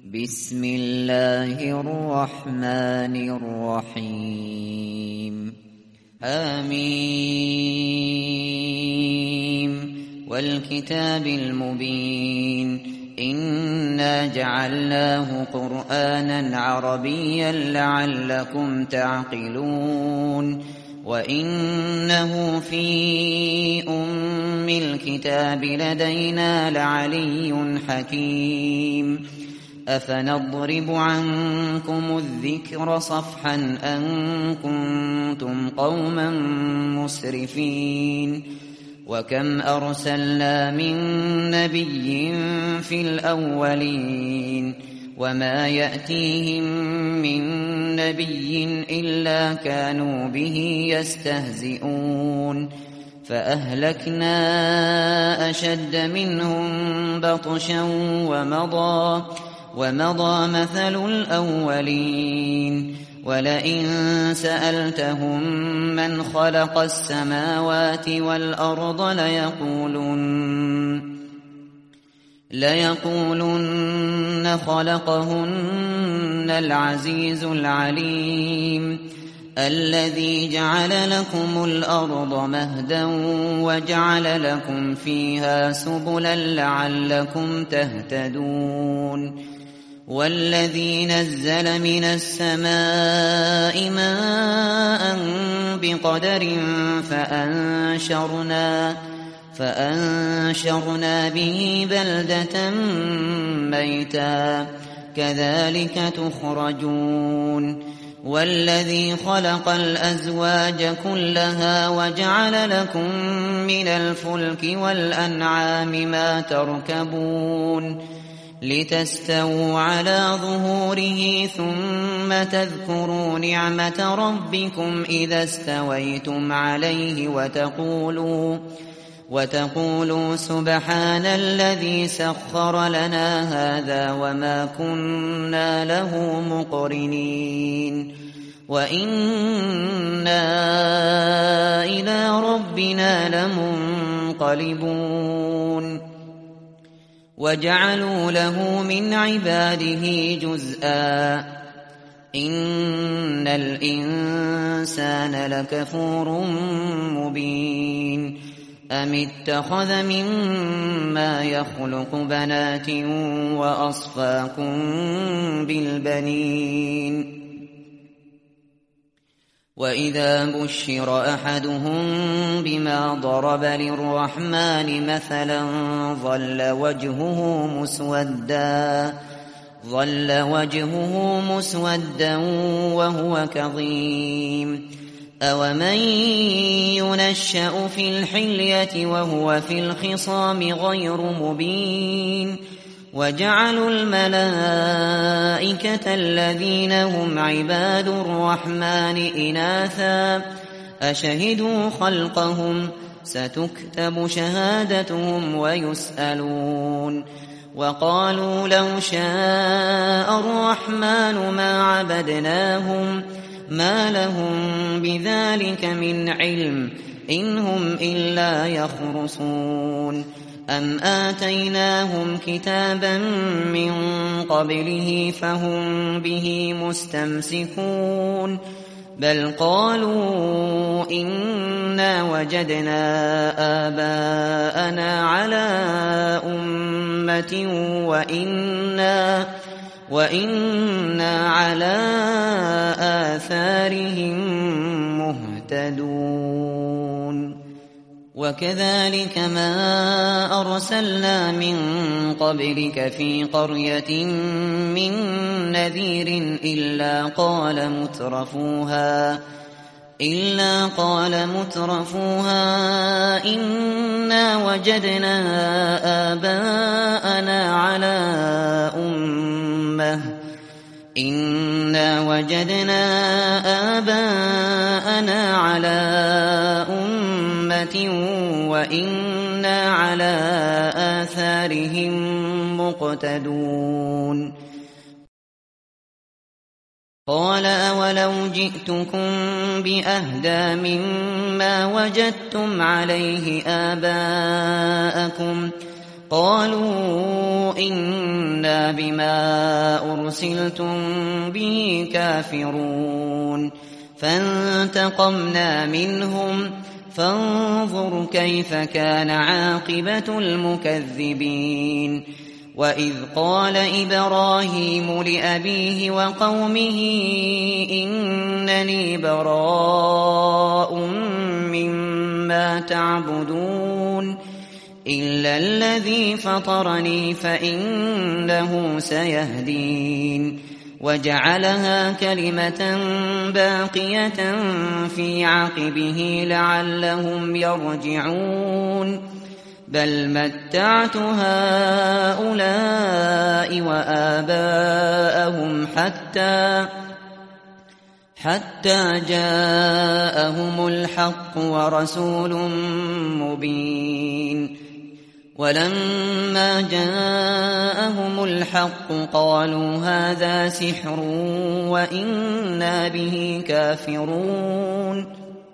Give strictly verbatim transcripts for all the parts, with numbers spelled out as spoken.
بسم الله الرحمن الرحيم آمين والكتاب المبين إنا جعلناه قرآنا عربيا لعلكم تعقلون وإنه في أم الكتاب لدينا لعلي حكيم أفنضرب عنكم الذكر صفحا أن كنتم قوما مسرفين وكم أرسلنا من نبي في الأولين وما يأتيهم من نبي إلا كانوا به يستهزئون فأهلكنا أشد منهم بطشا ومضى ومضى مثل الأولين ولئن سألتهم من خلق السماوات والأرض ليقولن ليقولن خلقهن العزيز العليم الذي جعل لكم الأرض مهدا وجعل لكم فيها سبلا لعلكم تهتدون والذي نزل من السماء ماء بقدر فأنشرنا فأنشرنا به بلدة ميتا كذلك تخرجون والذي خلق الأزواج كلها وجعل لكم من الفلك والأنعام ما تركبون لتستووا على ظهوره ثم تذكروا نعمة ربكم إذا استويتم عليه وتقولوا وتقولوا سبحان الذي سخر لنا هذا وما كنا له مقرنين وإنا إلى ربنا لمنقلبون وجعلوا له من عباده جزءا إن الإنسان لكفور مبين أم اتخذ مما يخلق بنات وأصفاكم بالبنين وإذا بشر أحدهم بما ضرب للرحمن مثلا ظل وجهه مسودا ظل وجهه مسودا وهو كظيم أومن ينشأ في الحلية وهو في الخصام غير مبين وجعلوا الملائكة الذين هم عباد الرحمن إناثا أشهدوا خلقهم ستكتب شهادتهم ويسألون وقالوا لو شاء الرحمن ما عبدناهم ما لهم بذلك من علم إن هم إلا يخرصون أم آتيناهم كتابا من قبله فهم به مستمسكون بل قالوا إنا وجدنا آباءنا على أمة وإنا وإنا على آثارهم مهتدون وكذلك ما أرسلنا من قبلك في قرية من نذير إلا قال مترفوها إلا قال مترفوها إنا وجدنا آباءنا على أمة إنا وجدنا آباءنا على أمة وإنا على آثارهم مقتدون قال أولو جئتكم بأهدى مما وجدتم عليه آباءكم قالوا إنا بما أرسلتم به كافرون فانتقمنا منهم فانظر كيف كان عاقبة المكذبين وإذ قال إبراهيم لأبيه وقومه إنني براء مما تعبدون إلا الذي فطرني فإنه سيهدين وجعلها كلمة باقية في عقبه لعلهم يرجعون بل متعت هؤلاء وآباءهم حتى حتى جاءهم الحق ورسول مبين ولما جاءهم الحق قالوا هذا سحر وإنا به كافرون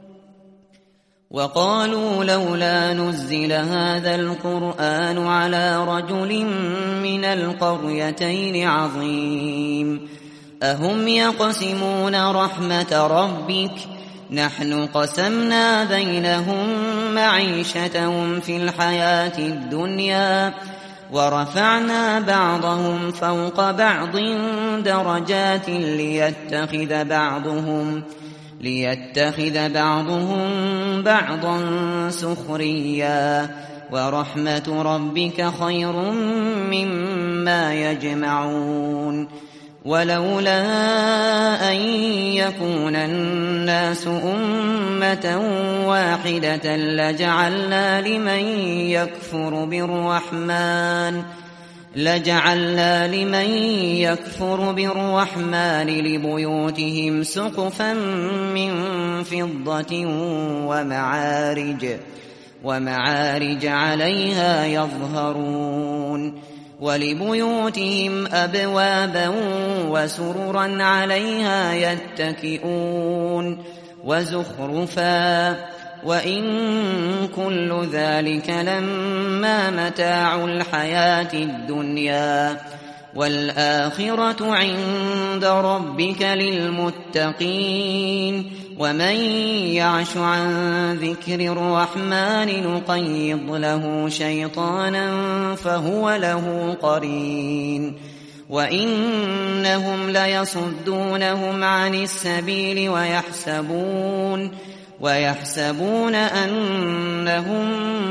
وقالوا لولا نزل هذا القرآن على رجل من القريتين عظيم أهم يقسمون رحمة ربك نحن قسمنا بينهم معيشتهم في الحياة الدنيا ورفعنا بعضهم فوق بعض درجات ليتخذ بعضهم ليتخذ بعضهم بعضا سخريا ورحمة ربك خير مما يجمعون ولولا أن يكون الناس أمة واحدة لجعلنا لمن يكفر بالرحمن لجعلنا لمن يكفر بالرحمن لبيوتهم سقفا من فضة ومعارج ومعارج عليها يظهرون ولبيوتهم أبوابا وسررا عليها يتكئون وزخرفا وإن كل ذلك لما متاع الحياة الدنيا والآخرة عند ربك للمتقين ومن يعش عن ذكر الرحمن نقيض له شيطانا فهو له قرين وإنهم ليصدونهم عن السبيل ويحسبون ويحسبون أنهم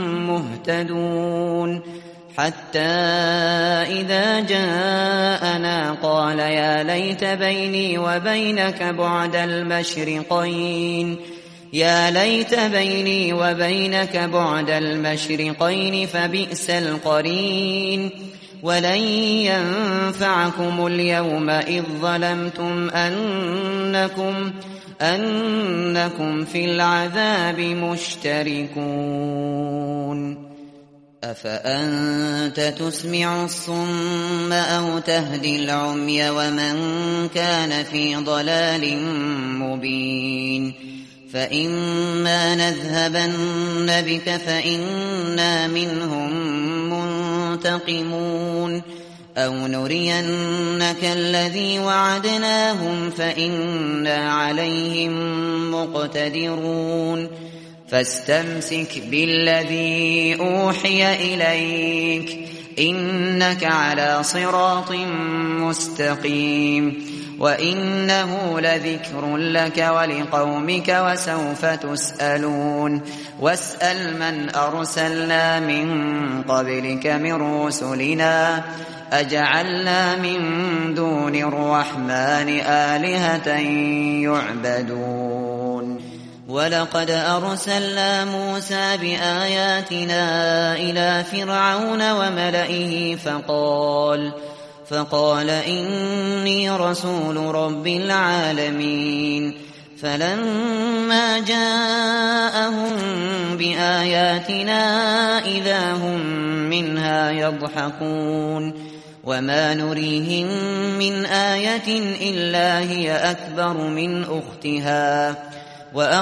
مهتدون حتى إذا جاءنا قال يا ليت بيني وبينك بعد المشرقين يا ليت بيني وبينك بعد المشرقين فبئس القرين ولن ينفعكم اليوم إذ ظلمتم أنكم أنكم في العذاب مشتركون أفأنت تسمع الصم أو تهدي العمي ومن كان في ضلال مبين فإما نذهبن بك فإنا منهم منتقمون أو نرينك الذي وعدناهم فإنا عليهم مقتدرون فاستمسك بالذي أوحي إليك إنك على صراط مستقيم وإنه لذكر لك ولقومك وسوف تسألون واسأل من أرسلنا من قبلك من رسلنا أجعلنا من دون الرحمن آلهة يعبدون ولقد أرسلنا موسى بآياتنا إلى فرعون وملئه فقال فقال إني رسول رب العالمين فلما جاءهم بآياتنا إذا هم منها يضحكون وما نريهم من آية إلا هي أكبر من أختها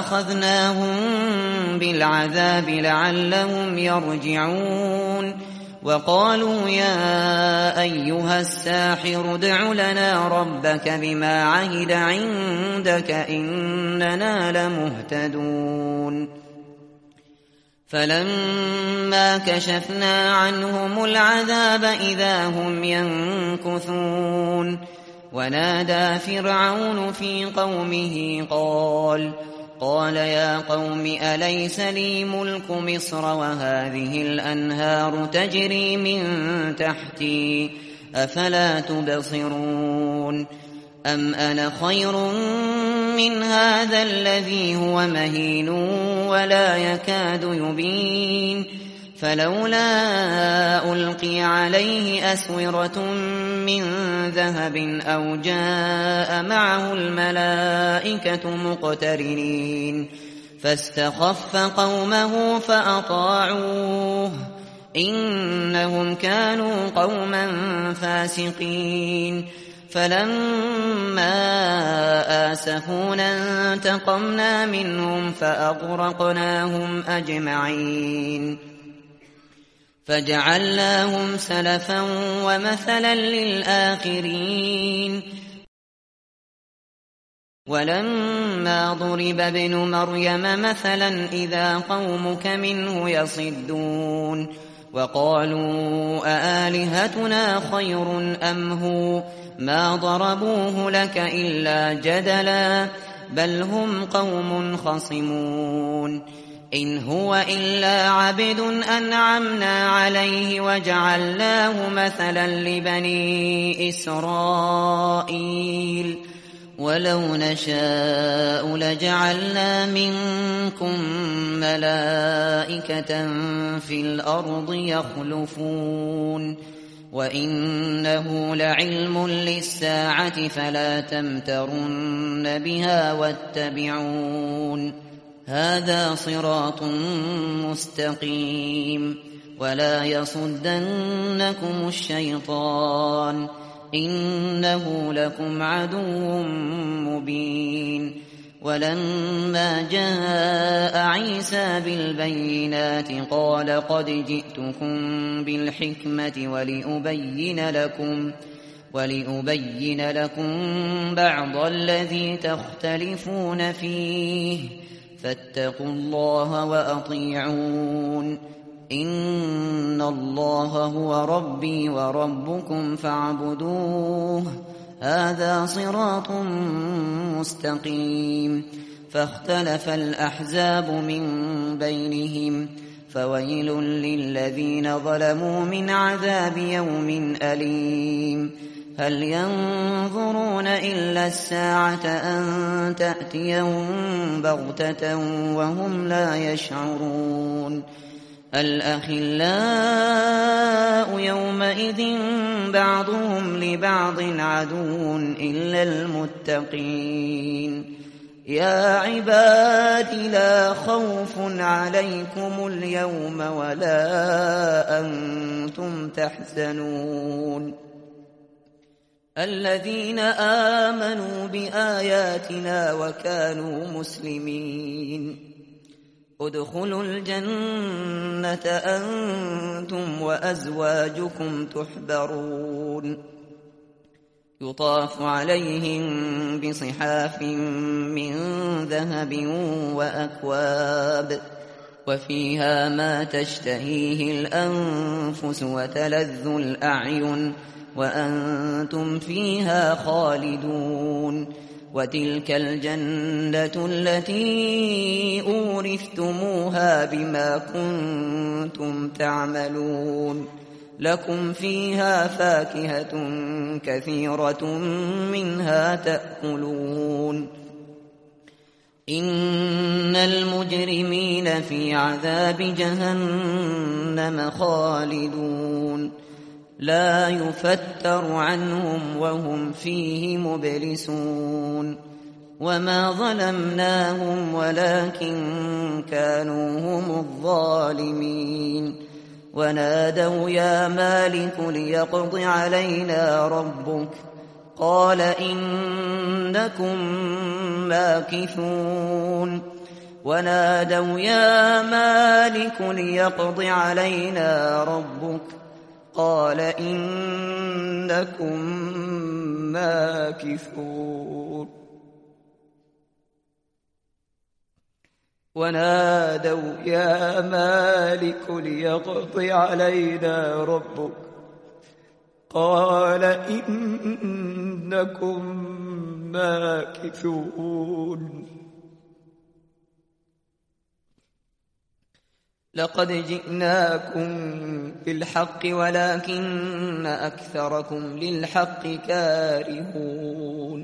وأخذناهم بالعذاب لعلهم يرجعون وقالوا يا أيها الساحر ادع لنا ربك بما عهد عندك إننا لمهتدون فلما كشفنا عنهم العذاب إذا هم ينكثون ونادى فرعون في قومه قال قال يا قوم أليس لي ملك مصر وهذه الأنهار تجري من تحتي أفلا تبصرون أم أنا خير من هذا الذي هو مهين ولا يكاد يبين فلولا ألقي عليه أسورة من ذهب أو جاء معه الملائكة مقترنين فاستخف قومه فأطاعوه إنهم كانوا قوما فاسقين فلما آسفونا انتقمنا منهم فأغرقناهم أجمعين فجعلناهم سلفا ومثلا للآخرين ولما ضرب ابن مريم مثلا إذا قومك منه يصدون وقالوا أآلهتنا خير أم هو ما ضربوه لك إلا جدلا بل هم قوم خصمون إن هو إلا عبد أنعمنا عليه وجعلناه مثلا لبني إسرائيل ولو نشاء لجعلنا منكم ملائكة في الأرض يخلفون وإنه لعلم للساعة فلا تمترن بها واتبعون هذا صراط مستقيم ولا يصدنكم الشيطان إنه لكم عدو مبين ولما جاء عيسى بالبينات قال قد جئتكم بالحكمة ولأبين لكم ولأبين لكم بعض الذي تختلفون فيه فاتقوا الله وأطيعون إن الله هو ربي وربكم فاعبدوه هذا صراط مستقيم فاختلف الأحزاب من بينهم فويل للذين ظلموا من عذاب يوم أليم هل ينظرون إلا الساعة أن تأتيهم بغتة وهم لا يشعرون الأخلاء يومئذ بعضهم لبعض عدو إلا المتقين يا عباد لا خوف عليكم اليوم ولا أنتم تحزنون الذين آمنوا بآياتنا وكانوا مسلمين ادخلوا الجنة أنتم وأزواجكم تحبرون يطاف عليهم بصحاف من ذهب وأكواب وفيها ما تشتهيه الأنفس وتلذ الأعين وأنتم فيها خالدون وتلك الجنة التي أورثتموها بما كنتم تعملون لكم فيها فاكهة كثيرة منها تأكلون إن المجرمين في عذاب جهنم خالدون لا يفتر عنهم وهم فيه مبلسون وما ظلمناهم ولكن كانوا هم الظالمين ونادوا يا مالك ليقض علينا ربك قال إنكم ماكثون ونادوا يا مالك ليقض علينا ربك قال إنكم ماكثون ونادوا يا مالك ليقض علينا ربك قال إنكم ماكثون لقد جئناكم بالحق ولكن أكثركم للحق كارهون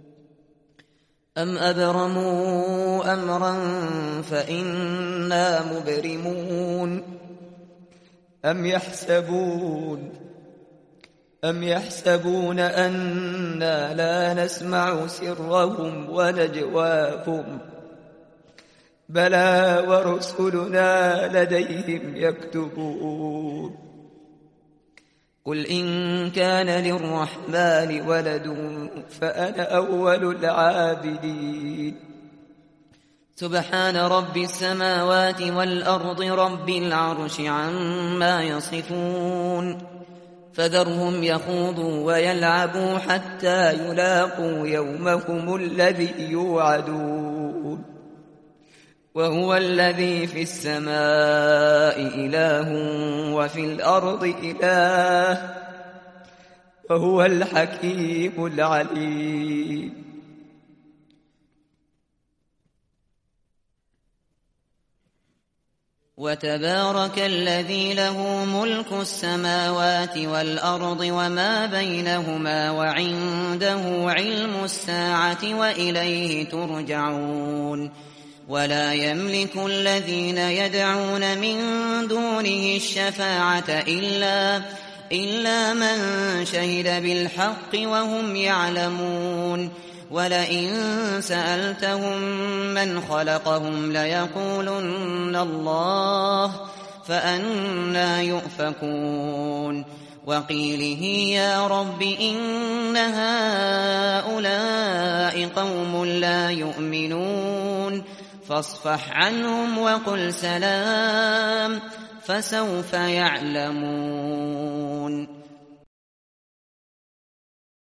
أم أبرموا أمرا فإنا مبرمون أم يحسبون أم يحسبون أنا لا نسمع سرهم ونجواهم بلى ورسلنا لديهم يكتبون قل إن كان للرحمن ولد فأنا أول العابدين سبحان رب السماوات والأرض رب العرش عما يصفون فذرهم يخوضوا ويلعبوا حتى يلاقوا يومهم الذي يوعدون وهو الذي في السماء إله وفي الأرض إله وهو الحكيم العليم وتبارك الذي له ملك السماوات والأرض وما بينهما وعنده علم الساعة وإليه ترجعون ولا يملك الذين يدعون من دونه الشفاعة إلا, إلا من شهد بالحق وهم يعلمون ولئن سألتهم من خلقهم ليقولن الله فأنى يؤفكون وقيله يا رب إن هؤلاء قوم لا يؤمنون فاصفح عنهم وقل سلام فسوف يعلمون